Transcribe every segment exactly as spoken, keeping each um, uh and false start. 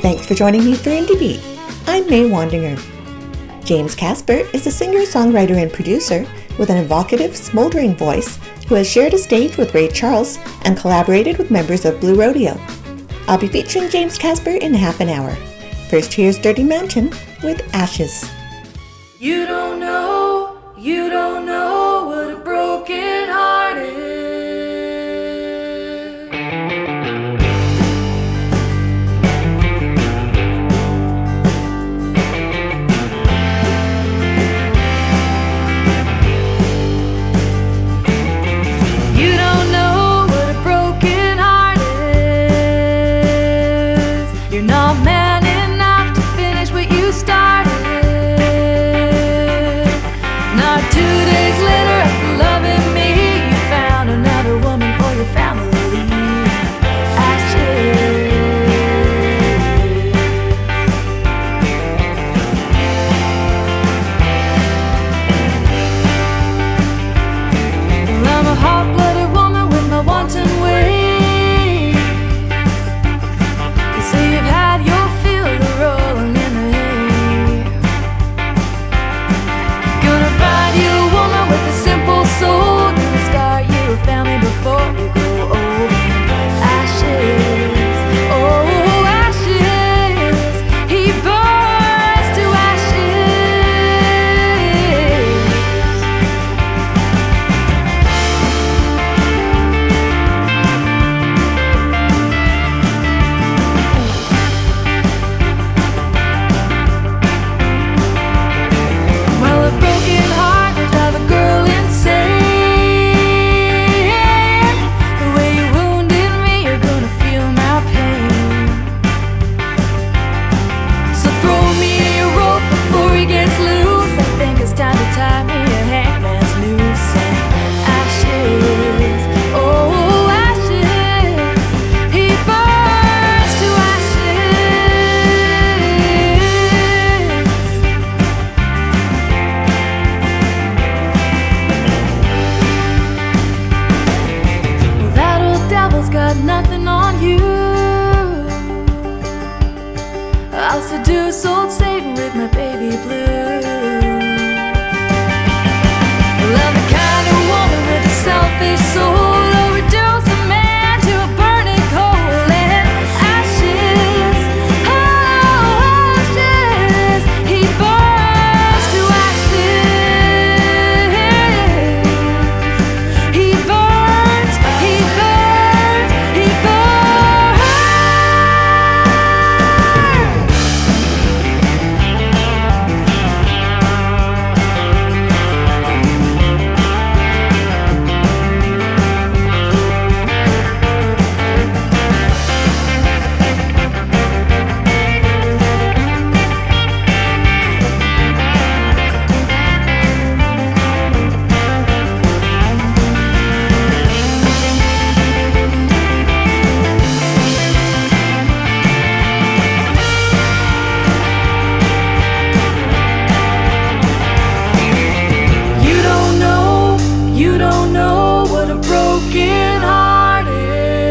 Thanks for joining me for Indie Beat. I'm May Wandinger. James Casper is a singer, songwriter, and producer with an evocative, smoldering voice who has shared a stage with Ray Charles and collaborated with members of Blue Rodeo. I'll be featuring James Casper in half an hour. First, here's Dirty Mountain with Ashes. You don't know, you don't know what a broken heart is. You don't know what a broken heart is. You're not man enough to finish what you started. Not two days later, after loving me, you found another woman for your family. Ashes. Well, I'm a hot-blooded woman with my wanton ways. You say you've had your fill of rolling in the hay. Gonna find you a woman with a simple soul. Gonna start you a family before you grow old. Ashes, oh ashes. He burns to ashes. Well, a broken heart will drive a girl insane. The way you wounded me, you're gonna feel my pain. So throw me a rope before he gets loose. I think it's time to tie me a hangman's noose. And ashes, oh ashes. He burns to ashes. Well, that old devil's got nothing on you. I'll seduce old Satan with my baby blue. Well, I'm the kind of woman with a selfish soul. I'll reduce a man to a burning coal. And ashes, oh ashes. He burns to ashes. He burns, he burns, he burns. You don't know, you don't know what a broken heart is.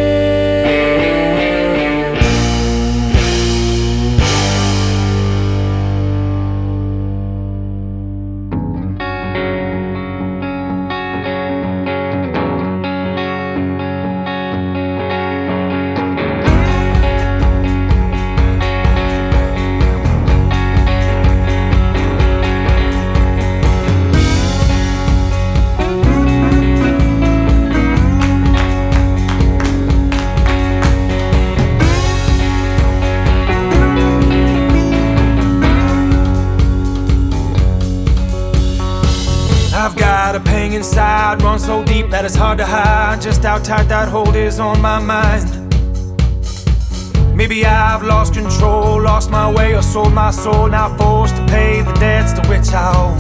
I've got a pain inside, run so deep that it's hard to hide. Just how tight that hold is on my mind. Maybe I've lost control, lost my way, or sold my soul. Now forced to pay the debts to which I owe.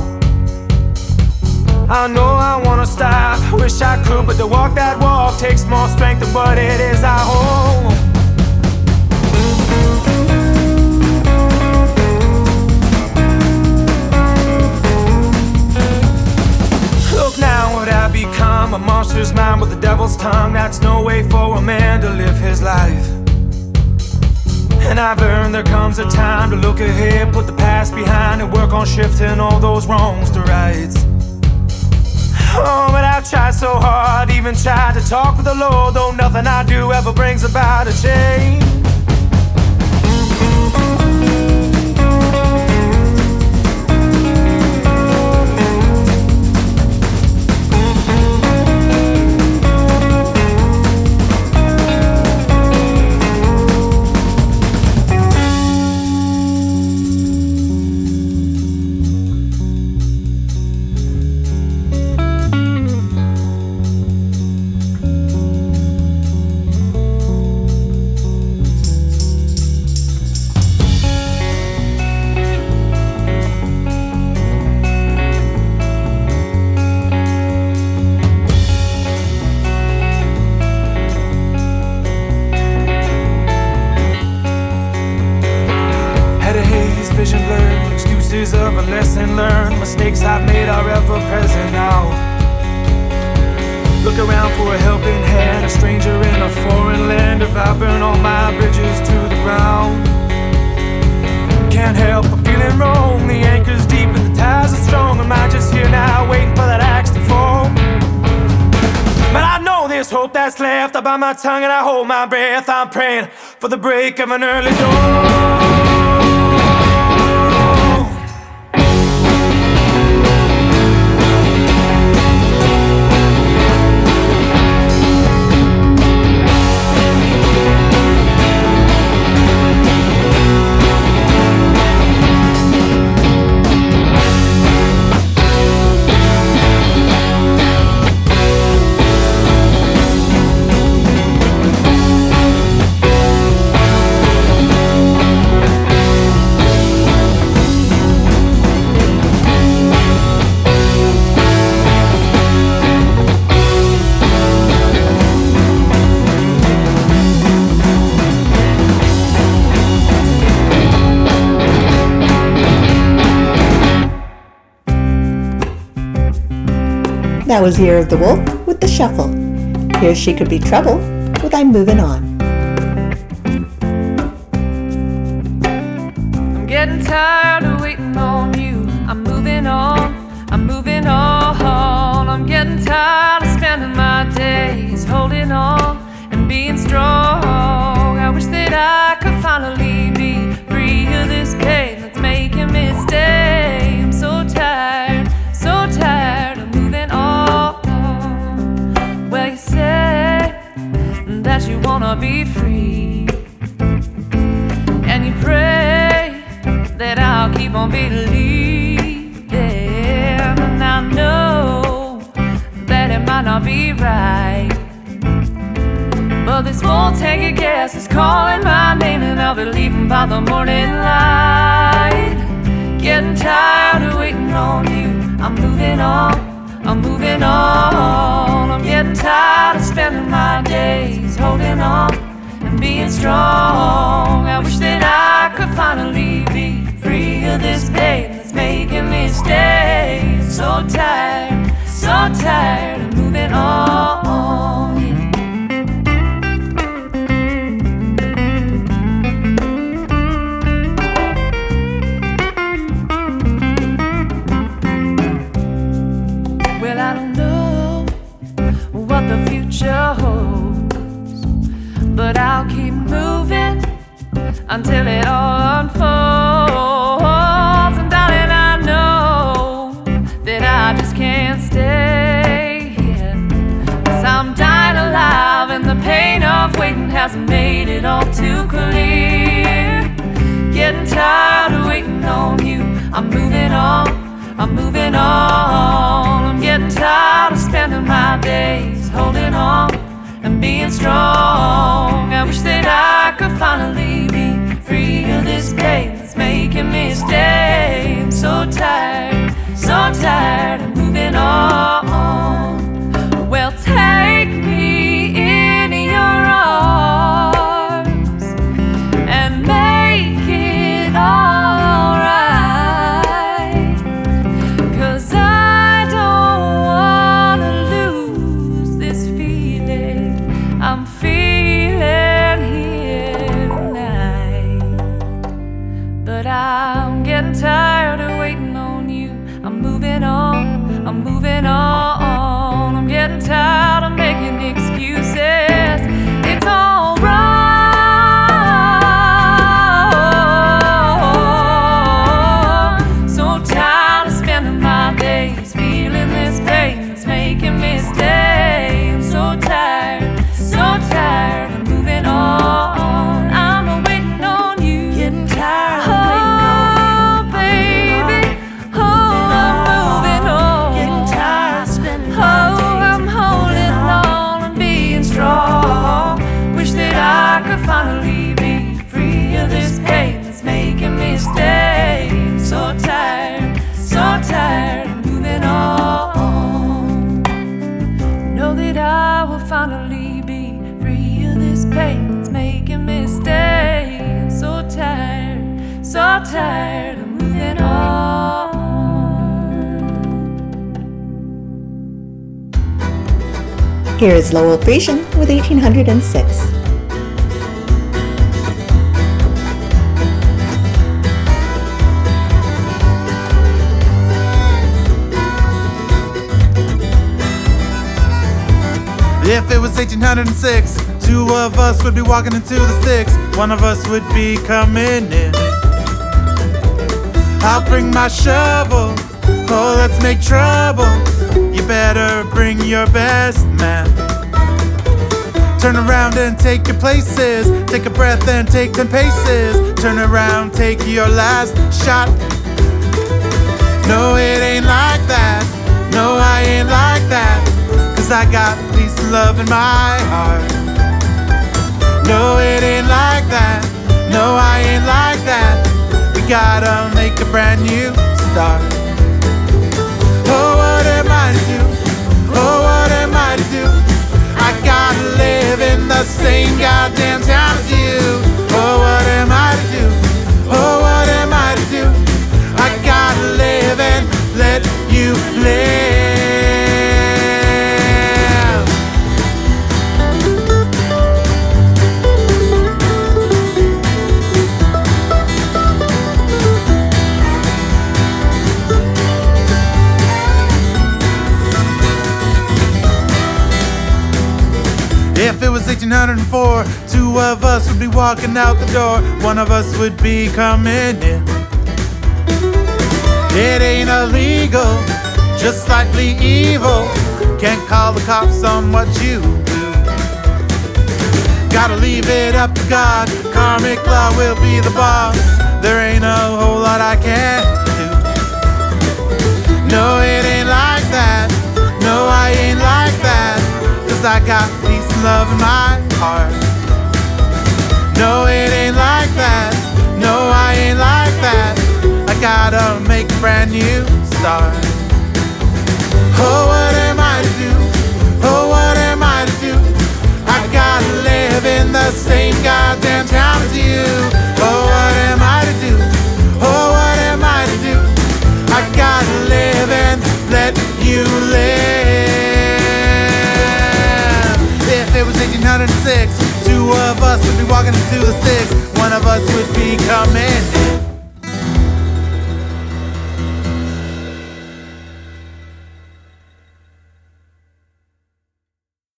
I know I wanna stop, wish I could, but to walk that walk takes more strength than what it is I hold. Look now what I've become, a monster's mind with the devil's tongue. That's no way for a man to live his life. And I've learned there comes a time to look ahead, put the past behind, and work on shifting all those wrongs to rights. Oh, but I've tried so hard, even tried to talk with the Lord, though nothing I do ever brings about a change. Vision blurred, excuses of a lesson learned. Mistakes I've made are ever present now. Look around for a helping hand, a stranger in a foreign land. If I burn all my bridges to the ground, can't help but feeling wrong. The anchor's deep and the ties are strong. Am I just here now, waiting for that axe to fall? But I know there's hope that's left. I bite my tongue and I hold my breath. I'm praying for the break of an early dawn. That was Year of the Wolf with The Shuffle. Here's She Could Be Trouble with I'm Moving On. I'm getting tired of waiting on you. I'm moving on, I'm moving on. I'm getting tired of spending my days holding on and being strong. I wish that I could finally be free of this pain that's making me stay. I'm so tired, so tired of moving on. Well, you say that you wanna be free, and you pray that I'll keep on believing. And I know that it might not be right, but this full tank of gas is calling my name, and I'll be leaving by the morning light. Getting tired of waiting on you. I'm moving on, I'm moving on. I'm getting tired of spending my days holding on and being strong. I wish that I could finally be free of this pain that's making me stay. So tired, so tired of moving on. Well, I don't know what the future holds, but I'll keep moving until it all unfolds. And darling, I know that I just can't stay here, 'cause I'm dying alive and the pain of waiting hasn't made it all too clear. Getting tired of waiting on you. I'm moving on, I'm moving on. I'm getting tired of spending my days holding on and being strong. I wish that I could finally be free of this pain that's making me stay. I'm so tired, so tired of moving on. Well, take me in your arms and make it alright, 'cause I don't wanna lose this feeling I'm feeling here tonight. tired of moving on. Here is Lowell Frisian with eighteen oh six. If it was eighteen oh six, two of us would be walking into the sticks. One of us would be coming in. I'll bring my shovel, oh let's make trouble. You better bring your best man. Turn around and take your places. Take a breath and take ten paces. Turn around, take your last shot. No, it ain't like that. No, I ain't like that. Cause I got peace and love in my heart. No, it ain't like that. No, I ain't like that. We gotta make a brand new start. Oh, what am I to do? Oh, what am I to do? I gotta live in the same goddamn town as you. Oh, what am I to do? Oh, what am I to do? I gotta live and let you live. If it was eighteen oh four, two of us would be walking out the door. One of us would be coming in. It ain't illegal, just slightly evil. Can't call the cops on what you do. Gotta leave it up to God. Karmic law will be the boss. There ain't a whole lot I can do. No, it ain't like that. No, I ain't like that. Cause I got peace and love in my heart. No, it ain't like that. No, I ain't like that. I gotta make a brand new start. Oh, what am I to do? Oh, what am I to do? I gotta live in the same goddamn town as you. Oh, what am I to do? Oh, what am I to do? I gotta live and let you live. If it was eighteen oh six, two of us would be walking into the sticks. One of us would be coming